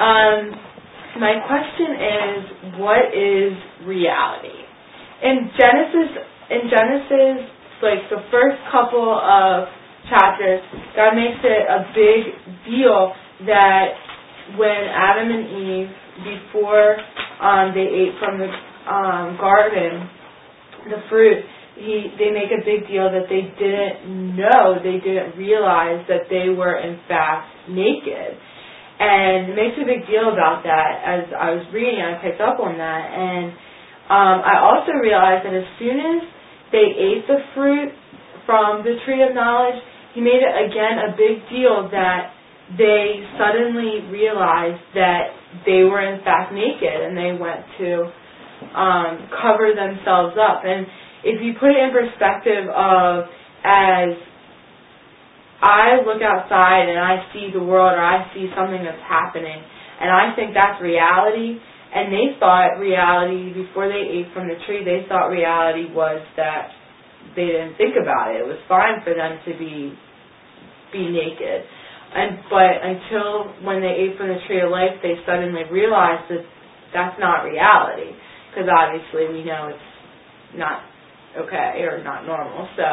My question is, what is reality? In Genesis, like the first couple of chapters, God makes it a big deal that when Adam and Eve, before they ate from the garden, the fruit, they make a big deal that they didn't realize that they were in fact naked. And it makes a big deal about that. As I was reading, I picked up on that. And I also realized that as soon as they ate the fruit from the tree of knowledge, He made it again a big deal that they suddenly realized that they were in fact naked, and they went to cover themselves up. And if you put it in perspective of, as I look outside and I see the world, or I see something that's happening, and I think that's reality, and they thought reality, before they ate from the tree, they thought reality was that they didn't think about it. It was fine for them to be naked. But until when they ate from the tree of life, they suddenly realized that that's not reality, because obviously we know it's not okay or not normal. So,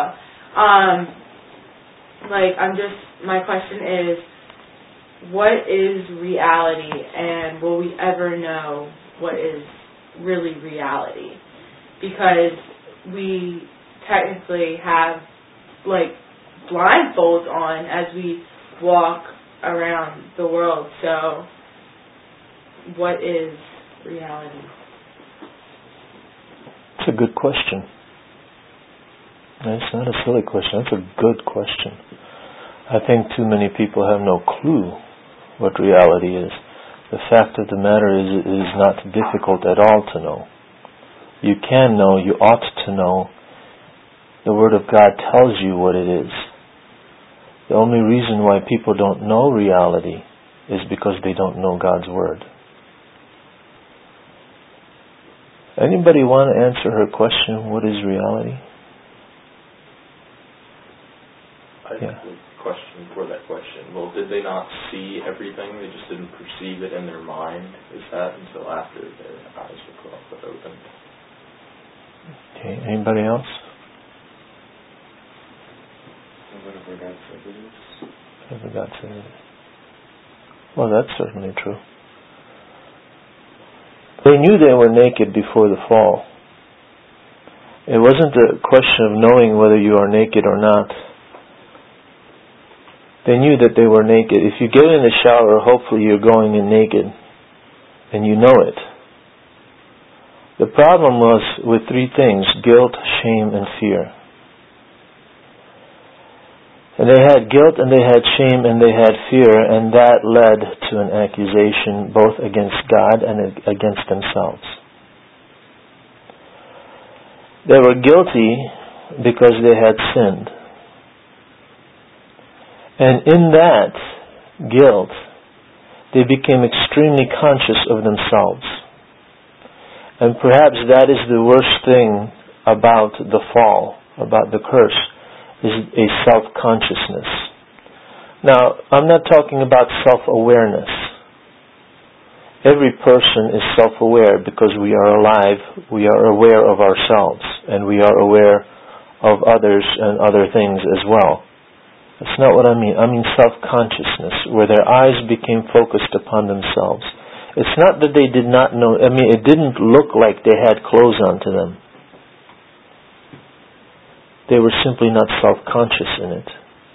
my question is, what is reality, and will we ever know what is really reality? Because we technically have blindfolds on as we walk around the world. So, what is reality? It's a good question. It's not a silly question. It's a good question. I think too many people have no clue what reality is. The fact of the matter is, it is not difficult at all to know. You can know, you ought to know. The Word of God tells you what it is. The only reason why people don't know reality is because they don't know God's Word. Anybody want to answer her question, what is reality? I have a question for that question. Well, did they not see everything? They just didn't perceive it in their mind? Is that until after their eyes were opened? Okay, anybody else? Whatever God said it is. Whatever God said it is. Well, that's certainly true. They knew they were naked before the fall. It wasn't a question of knowing whether you are naked or not. They knew that they were naked. If you get in the shower, hopefully you're going in naked, and you know it. The problem was with three things: guilt, shame, and fear. And they had guilt, and they had shame, and they had fear, and that led to an accusation both against God and against themselves. They were guilty because they had sinned. And in that guilt, they became extremely conscious of themselves. And perhaps that is the worst thing about the fall, about the curse, is a self-consciousness. Now, I'm not talking about self-awareness. Every person is self-aware because we are alive, we are aware of ourselves, and we are aware of others and other things as well. That's not what I mean. I mean self-consciousness, where their eyes became focused upon themselves. It's not that they did not know, it didn't look like they had clothes onto them. They were simply not self-conscious in it.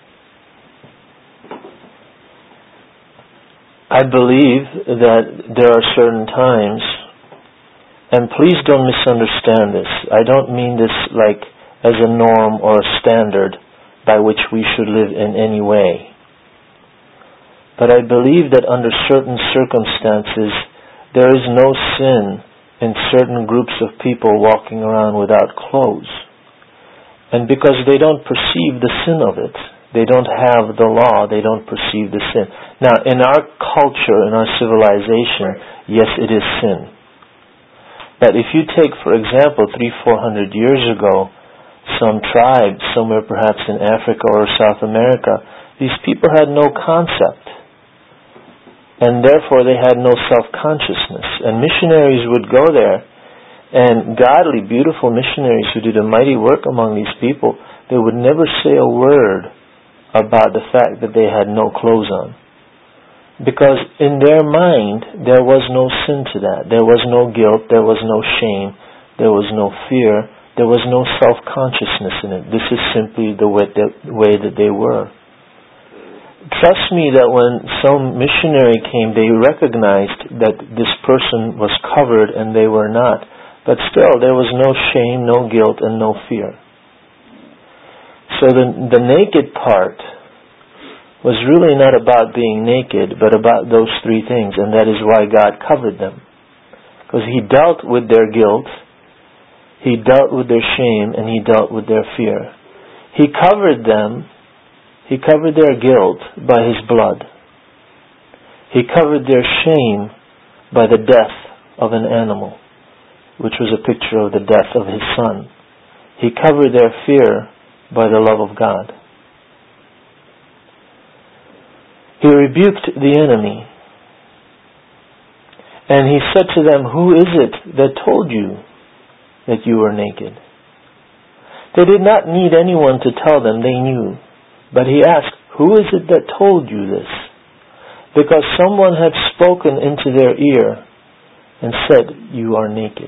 I believe that there are certain times, and please don't misunderstand this, I don't mean this like as a norm or a standard by which we should live in any way. But I believe that under certain circumstances, there is no sin in certain groups of people walking around without clothes. And because they don't perceive the sin of it, they don't have the law, they don't perceive the sin. Now, in our culture, in our civilization, yes, it is sin. But if you take, for example, 300-400 years ago, some tribe, somewhere perhaps in Africa or South America, these people had no concept and therefore they had no self-consciousness. And missionaries would go there, and godly, beautiful missionaries who did a mighty work among these people, they would never say a word about the fact that they had no clothes on. Because in their mind, there was no sin to that. There was no guilt, there was no shame, there was no fear, there was no self-consciousness in it. This is simply the way that they were. Trust me that when some missionary came, they recognized that this person was covered and they were not. But still, there was no shame, no guilt, and no fear. So the naked part was really not about being naked, but about those three things, and that is why God covered them. Because He dealt with their guilt, He dealt with their shame, and He dealt with their fear. He covered them, He covered their guilt by His blood. He covered their shame by the death of an animal, which was a picture of the death of His Son. He covered their fear by the love of God. He rebuked the enemy, and He said to them, "Who is it that told you that you were naked?" They did not need anyone to tell them, they knew. But He asked, "Who is it that told you this?" Because someone had spoken into their ear and said, "You are naked."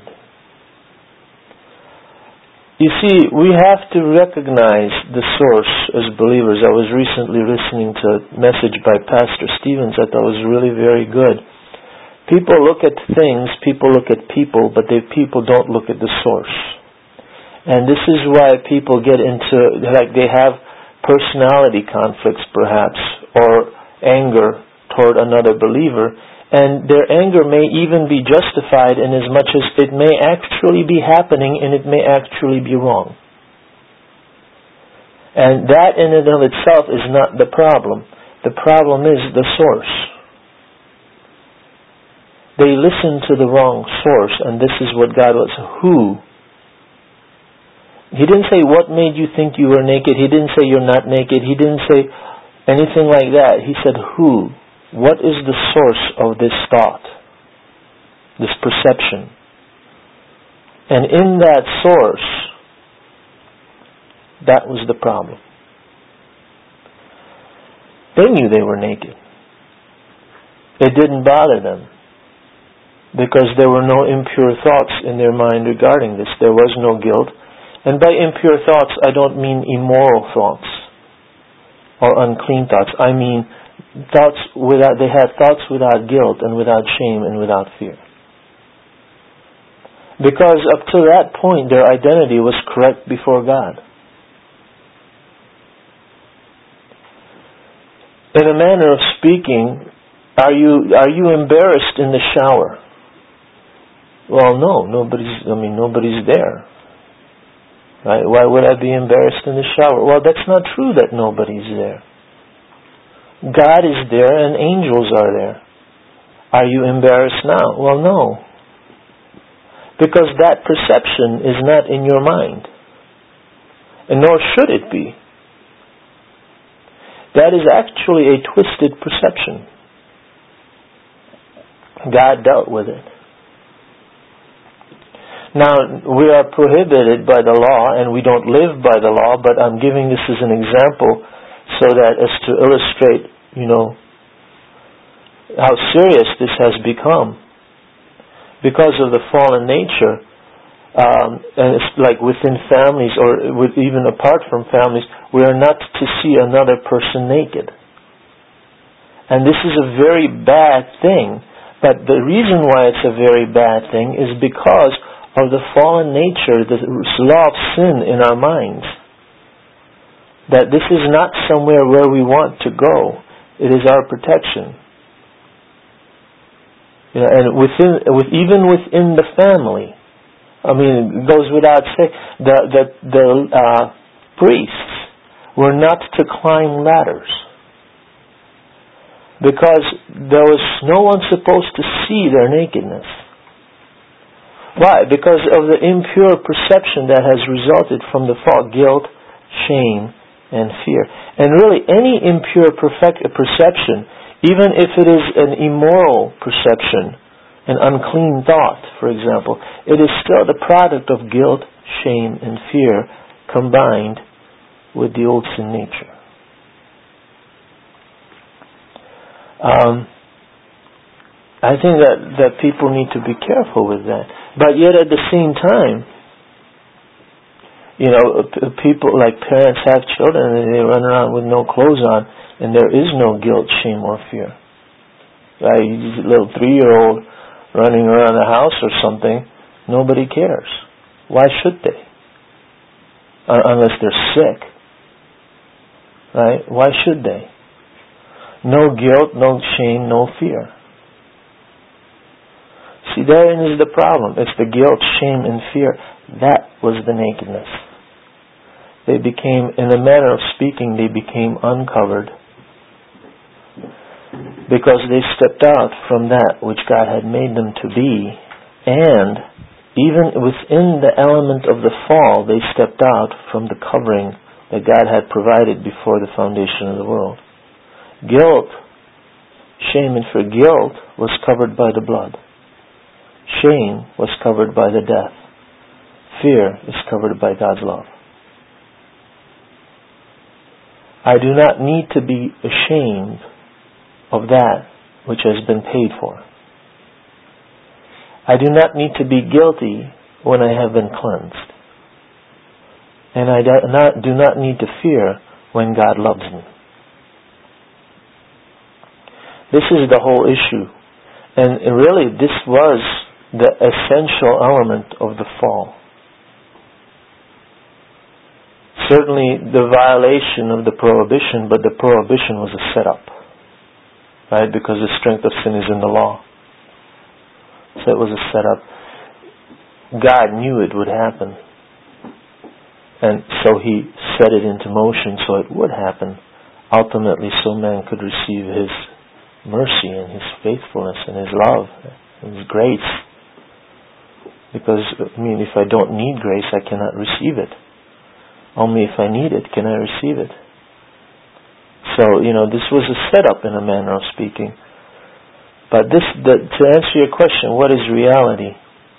You see, we have to recognize the source as believers. I was recently listening to a message by Pastor Stevens that was really very good. People look at things, people look at people, but people don't look at the source. And this is why people get into, like they have personality conflicts perhaps, or anger toward another believer, and their anger may even be justified in as much as it may actually be happening and it may actually be wrong. And that in and of itself is not the problem. The problem is the source. They listened to the wrong source, and this is what God was. Who? He didn't say, "What made you think you were naked?" He didn't say, "You're not naked." He didn't say anything like that. He said, "Who? What is the source of this thought, this perception?" And in that source, that was the problem. They knew they were naked. It didn't bother them, because there were no impure thoughts in their mind regarding this. There was no guilt. And by impure thoughts, I don't mean immoral thoughts or unclean thoughts. I mean they had thoughts without guilt and without shame and without fear. Because up to that point, their identity was correct before God. In a manner of speaking, are you embarrassed in the shower? Well, no, nobody's there. Right? Why would I be embarrassed in the shower? Well, that's not true that nobody's there. God is there and angels are there. Are you embarrassed now? Well, no. Because that perception is not in your mind. And nor should it be. That is actually a twisted perception. God dealt with it. Now, we are prohibited by the law, and we don't live by the law, but I'm giving this as an example so that as to illustrate, how serious this has become. Because of the fallen nature, and it's like within families or even apart from families, we are not to see another person naked. And this is a very bad thing. But the reason why it's a very bad thing is because of the fallen nature, the law of sin in our minds. That this is not somewhere where we want to go. It is our protection. And even within the family, it goes without saying, the priests were not to climb ladders. Because there was no one supposed to see their nakedness. Why? Because of the impure perception that has resulted from the fault, guilt, shame, and fear. And really, any impure perception Even if it is an immoral perception, an unclean thought, for example, it is still the product of guilt, shame, and fear combined with the old sin nature. I think that people need to be careful with that. But yet at the same time, people like parents have children and they run around with no clothes on and there is no guilt, shame, or fear. Right? A little 3-year-old running around the house or something, nobody cares. Why should they? Unless they're sick. Right? Why should they? No guilt, no shame, no fear. See, therein is the problem. It's the guilt, shame, and fear. That was the nakedness. They became, in a manner of speaking, they became uncovered because they stepped out from that which God had made them to be, and even within the element of the fall, they stepped out from the covering that God had provided before the foundation of the world. Guilt, shame, and fear. Guilt was covered by the blood. Shame was covered by the death. Fear is covered by God's love. I do not need to be ashamed of that which has been paid for. I do not need to be guilty when I have been cleansed. And I do not need to fear when God loves me. This is the whole issue. And really, this was the essential element of the fall. Certainly the violation of the prohibition, but the prohibition was a setup. Right? Because the strength of sin is in the law. So it was a setup. God knew it would happen. And so He set it into motion so it would happen. Ultimately, so man could receive His mercy and His faithfulness and His love and His grace. Because, if I don't need grace, I cannot receive it. Only if I need it can I receive it. So, this was a setup in a manner of speaking. But to answer your question, what is reality?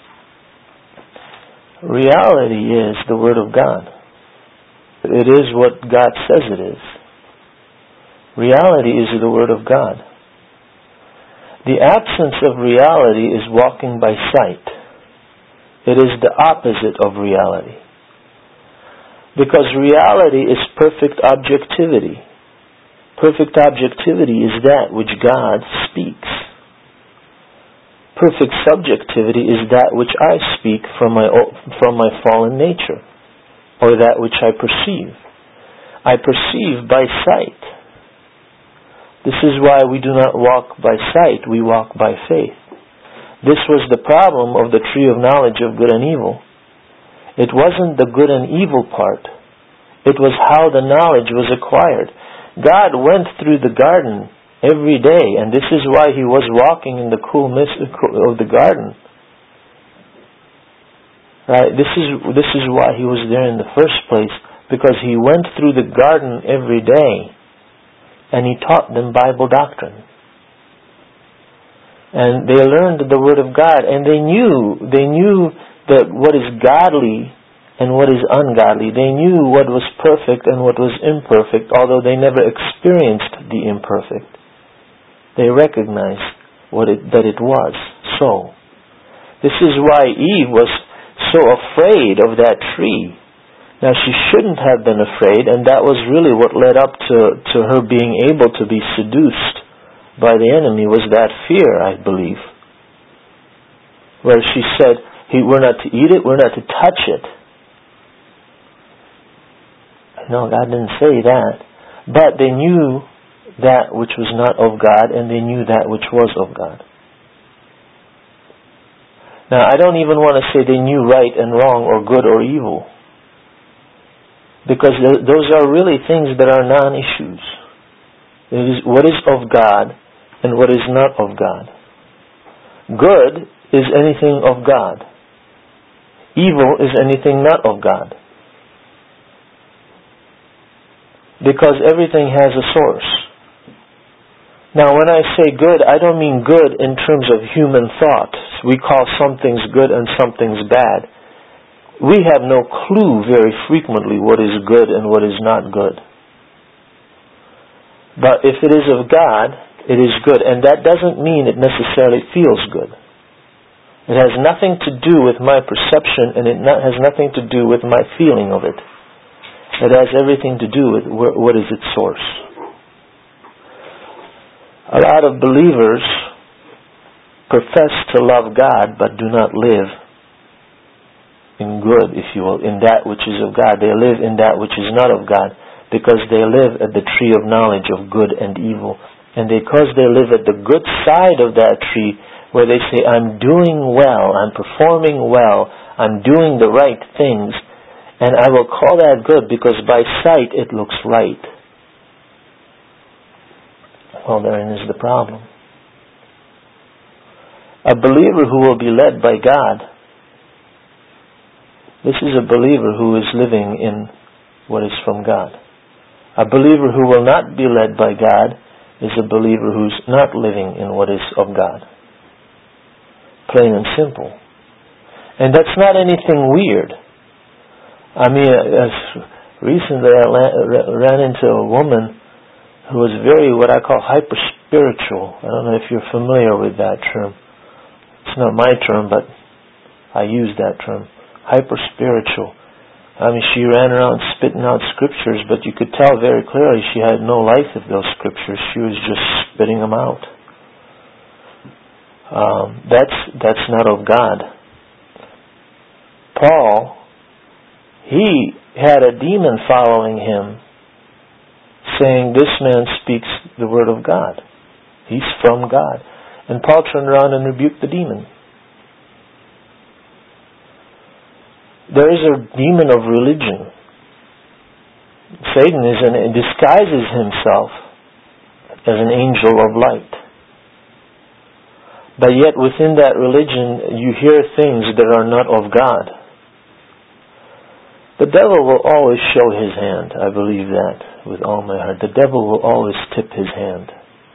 Reality is the Word of God. It is what God says it is. Reality is the Word of God. The absence of reality is walking by sight. It is the opposite of reality. Because reality is perfect objectivity. Perfect objectivity is that which God speaks. Perfect subjectivity is that which I speak from my fallen nature, or that which I perceive. I perceive by sight. This is why we do not walk by sight, we walk by faith. This was the problem of the tree of knowledge of good and evil. It wasn't the good and evil part. It was how the knowledge was acquired. God went through the garden every day, and this is why He was walking in the cool mist of the garden. Right? This is why He was there in the first place, because He went through the garden every day, and He taught them Bible doctrine. And they learned the Word of God, and they knew that what is godly and what is ungodly. They knew what was perfect and what was imperfect, although they never experienced the imperfect. They recognized that it was so. This is why Eve was so afraid of that tree. Now, she shouldn't have been afraid, and that was really what led up to her being able to be seduced by the enemy, was that fear, I believe. Where she said, we're not to eat it, we're not to touch it. No, God didn't say that. But they knew that which was not of God, and they knew that which was of God. Now, I don't even want to say they knew right and wrong or good or evil, because those are really things that are non-issues. It is what is of God and what is not of God. Good is anything of God. Evil is anything not of God. Because everything has a source. Now, when I say good, I don't mean good in terms of human thought. We call some things good and some things bad. We have no clue very frequently what is good and what is not good. But if it is of God, it is good. And that doesn't mean it necessarily feels good. It has nothing to do with my perception, and it has nothing to do with my feeling of it. It has everything to do with what is its source. A lot of believers profess to love God but do not live in good, if you will, in that which is of God. They live in that which is not of God because they live at the tree of knowledge of good and evil. And because they live at the good side of that tree, where they say, I'm doing well, I'm performing well, I'm doing the right things, and I will call that good because by sight it looks right. Well, therein is the problem. A believer who will be led by God, this is a believer who is living in what is from God. A believer who will not be led by God is a believer who's not living in what is of God. Plain and simple. And that's not anything weird. I mean, recently I ran into a woman who was very, what I call, hyper-spiritual. I don't know if you're familiar with that term. It's not my term, but I use that term. Hyper-spiritual. I mean, she ran around spitting out scriptures, but you could tell very clearly she had no life of those scriptures. She was just spitting them out. That's not of God. Paul, he had a demon following him, saying, this man speaks the word of God. He's from God. And Paul turned around and rebuked the demon. There is a demon of religion. Satan disguises himself as an angel of light. But yet within that religion you hear things that are not of God. The devil will always show his hand. I believe that with all my heart. The devil will always tip his hand.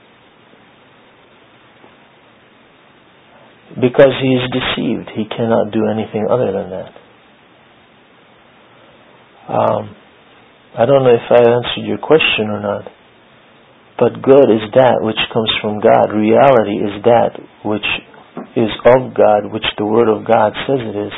Because he is deceived. He cannot do anything other than that. I don't know if I answered your question or not. But good is that which comes from God. Reality is that which is of God, which the Word of God says it is.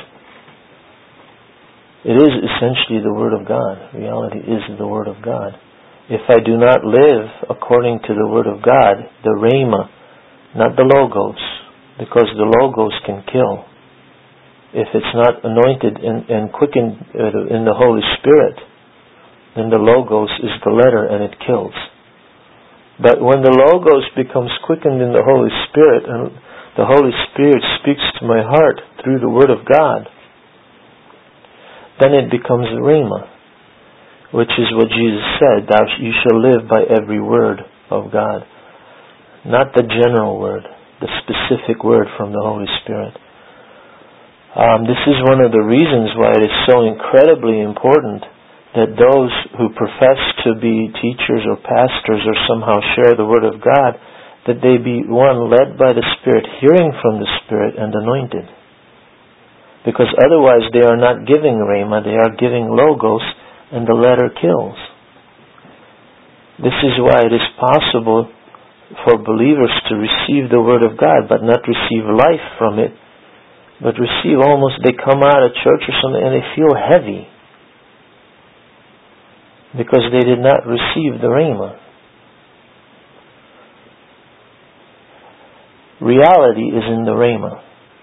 It is essentially the Word of God. Reality is the Word of God. If I do not live according to the Word of God, the Rhema, not the Logos, because the Logos can kill. If it's not anointed and quickened in the Holy Spirit, then the Logos is the letter and it kills. But when the Logos becomes quickened in the Holy Spirit, and the Holy Spirit speaks to my heart through the Word of God, then it becomes the Rhema, which is what Jesus said, you shall live by every word of God. Not the general word, the specific word from the Holy Spirit. This is one of the reasons why it is so incredibly important that those who profess to be teachers or pastors or somehow share the Word of God, that they be, one, led by the Spirit, hearing from the Spirit, and anointed. Because otherwise they are not giving Rhema, they are giving Logos, and the letter kills. This is why it is possible for believers to receive the Word of God, but not receive life from it, but receive almost, they come out of church or something and they feel heavy. Because they did not receive the Rhema. Reality is in the Rhema.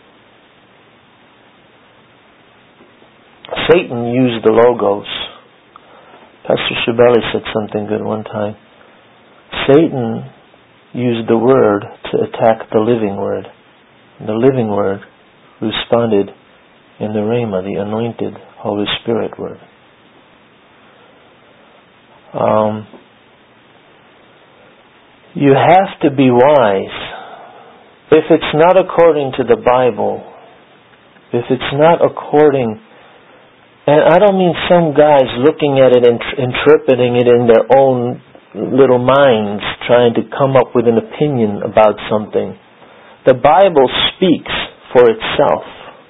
Satan used the Logos. Pastor Shibeli said something good one time. Satan used the Word to attack the living Word. The living Word responded in the Rhema, the anointed Holy Spirit Word. You have to be wise. If it's not according to the Bible, if it's not according, and I don't mean some guys looking at it and interpreting it in their own little minds trying to come up with an opinion about something. The Bible speaks for itself.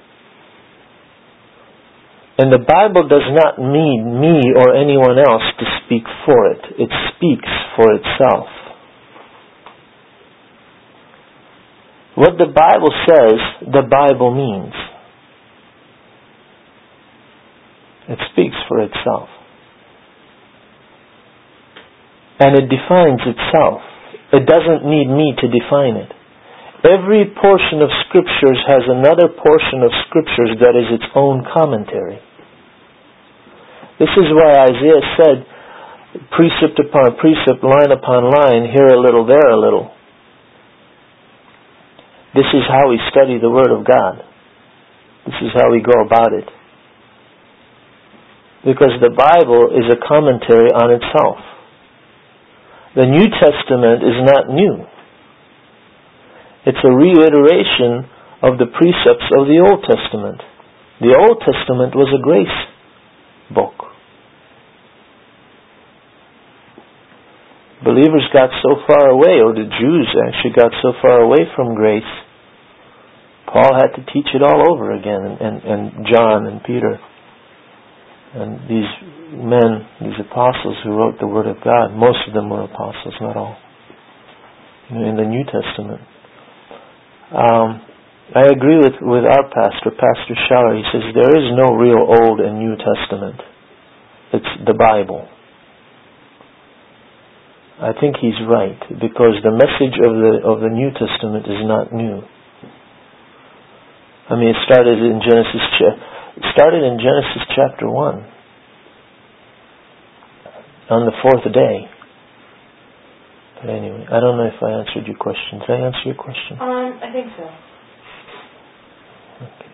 And the Bible does not need me or anyone else to speak for it. It speaks for itself. What the Bible says, the Bible means. It speaks for itself. And it defines itself. It doesn't need me to define it. Every portion of Scriptures has another portion of Scriptures that is its own commentary. This is why Isaiah said, precept upon precept, line upon line, here a little, there a little. This is how we study the Word of God. This is how we go about it. Because the Bible is a commentary on itself. The New Testament is not new. It's a reiteration of the precepts of the Old Testament. The Old Testament was a grace book. Believers got so far away, or the Jews actually got so far away from grace, Paul had to teach it all over again, and John and Peter. And these men, these apostles who wrote the Word of God, most of them were apostles, not all, in the New Testament. I agree with our pastor, Pastor Schauer. He says there is no real Old and New Testament. It's the Bible. I think he's right, because the message of the New Testament is not new. I mean, it started in Genesis chapter 1, on the fourth day. But anyway, I don't know if I answered your question. Did I answer your question? I think so. Okay.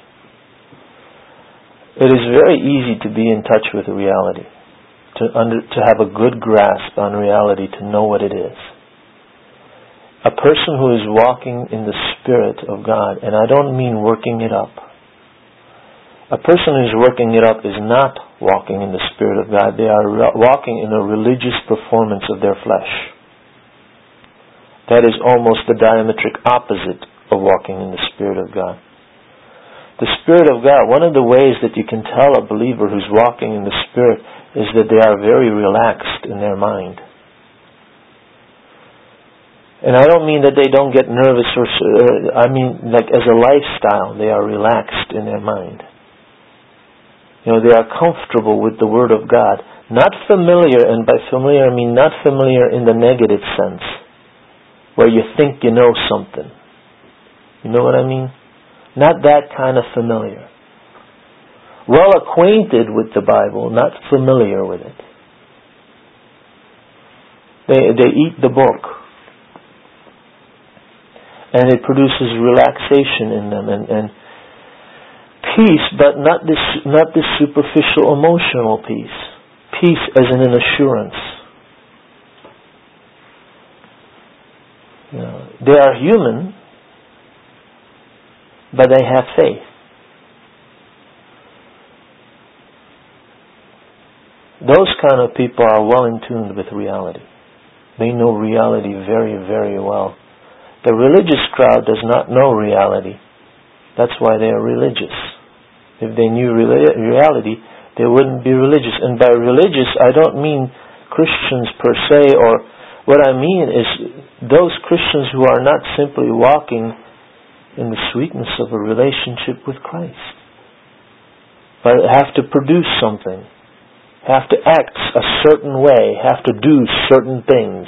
It is very easy to be in touch with reality, to have a good grasp on reality, to know what it is. A person who is walking in the Spirit of God, and I don't mean working it up. A person who is working it up is not walking in the Spirit of God. They are walking in a religious performance of their flesh. That is almost the diametric opposite of walking in the Spirit of God. The Spirit of God, one of the ways that you can tell a believer who's walking in the Spirit is that they are very relaxed in their mind. And I don't mean that they don't get nervous, I mean like as a lifestyle, they are relaxed in their mind. They are comfortable with the Word of God. Not familiar, and by familiar I mean not familiar in the negative sense, where you think you know something. You know what I mean? Not that kind of familiar. Well acquainted with the Bible, not familiar with it. They eat the book. And it produces relaxation in them and peace, but not this superficial emotional peace. Peace as in an assurance. They are human, but they have faith. Those kind of people are well in tune with reality. They know reality very, very well. The religious crowd does not know reality. That's why they are religious. If they knew reality, they wouldn't be religious. And by religious, I don't mean Christians per se, or what I mean is those Christians who are not simply walking in the sweetness of a relationship with Christ, but have to produce something, have to act a certain way, have to do certain things.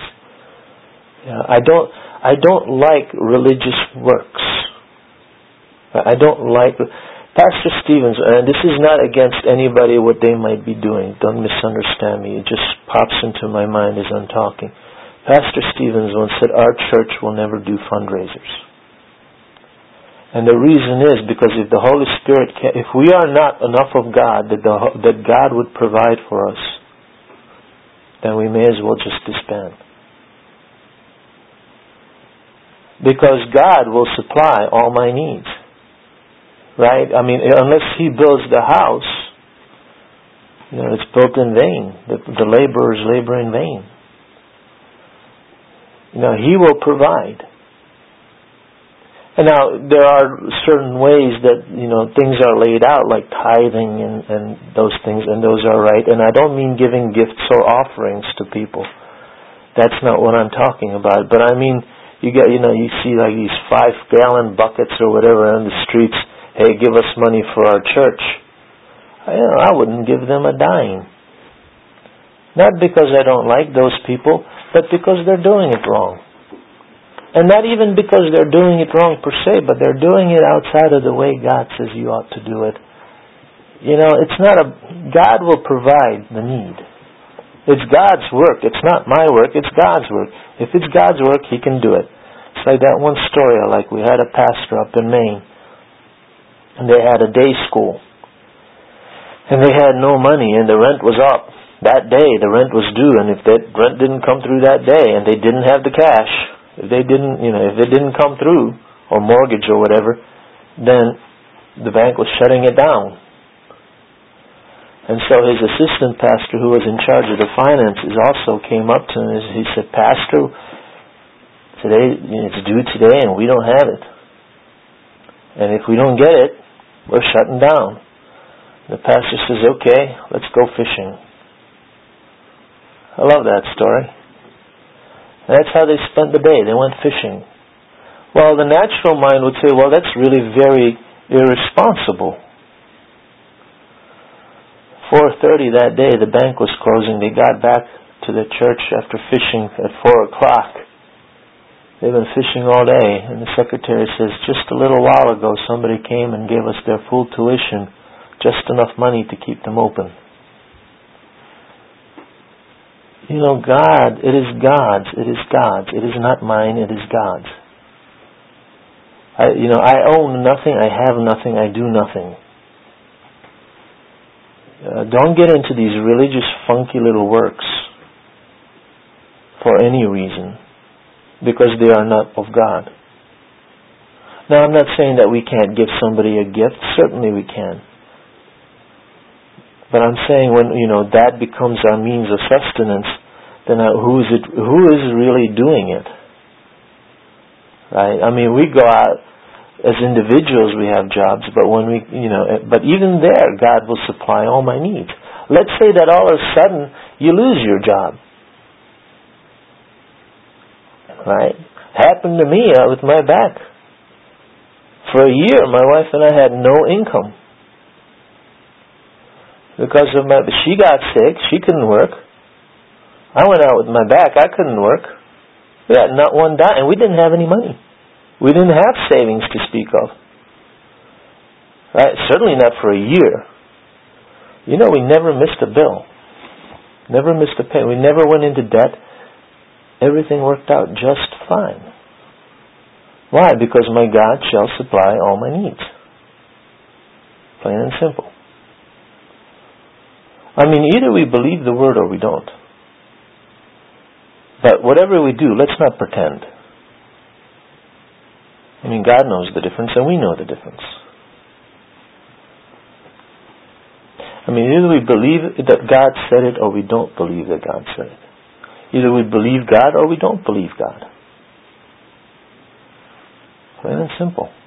I don't like religious works. I don't like... Pastor Stevens, and this is not against anybody what they might be doing. Don't misunderstand me. It just pops into my mind as I'm talking. Pastor Stevens once said, our church will never do fundraisers. And the reason is because if the Holy Spirit if we are not enough of God that God would provide for us, then we may as well just disband. Because God will supply all my needs. Right? I mean, unless He builds the house, it's built in vain. The laborers labor in vain. He will provide. And now, there are certain ways that, things are laid out, like tithing and those things, and those are right. And I don't mean giving gifts or offerings to people. That's not what I'm talking about. But I mean, you see like these 5-gallon buckets or whatever on the streets. Hey, give us money for our church. I wouldn't give them a dime. Not because I don't like those people, but because they're doing it wrong. And not even because they're doing it wrong per se, but they're doing it outside of the way God says you ought to do it. It's not God will provide the need. It's God's work. It's not my work. It's God's work. If it's God's work, He can do it. It's like that one story, like we had a pastor up in Maine, and they had a day school. And they had no money, and the rent was up. That day, the rent was due, and if that rent didn't come through that day, and they didn't have the cash, if it didn't come through, or mortgage or whatever, then the bank was shutting it down. And so his assistant pastor, who was in charge of the finances, also came up to him and he said, Pastor, today it's due today and we don't have it. And if we don't get it, we're shutting down. The pastor says, okay, let's go fishing. I love that story. And that's how they spent the day. They went fishing. Well, the natural mind would say, well, that's really very irresponsible. 4:30 that day, the bank was closing. They got back to the church after fishing at 4 o'clock. They've been fishing all day. And the secretary says, just a little while ago, somebody came and gave us their full tuition, just enough money to keep them open. God, it is God's. It is God's. It is not mine. It is God's. I own nothing. I have nothing. I do nothing. Don't get into these religious, funky little works for any reason, because they are not of God. Now, I'm not saying that we can't give somebody a gift. Certainly we can. But I'm saying when, that becomes our means of sustenance, then who is really doing it? Right? I mean, we go out as individuals, we have jobs, but when but even there, God will supply all my needs. Let's say that all of a sudden you lose your job. Right? Happened to me with my back. For a year, my wife and I had no income. Because of she got sick, she couldn't work. I went out with my back, I couldn't work. We had not one dime, and we didn't have any money. We didn't have savings to speak of. Right? Certainly not for a year. We never missed a bill. Never missed a payment. We never went into debt. Everything worked out just fine. Why? Because my God shall supply all my needs. Plain and simple. I mean, either we believe the word or we don't. But whatever we do, let's not pretend. I mean, God knows the difference and we know the difference. I mean, either we believe that God said it or we don't believe that God said it. Either we believe God or we don't believe God. Plain and simple.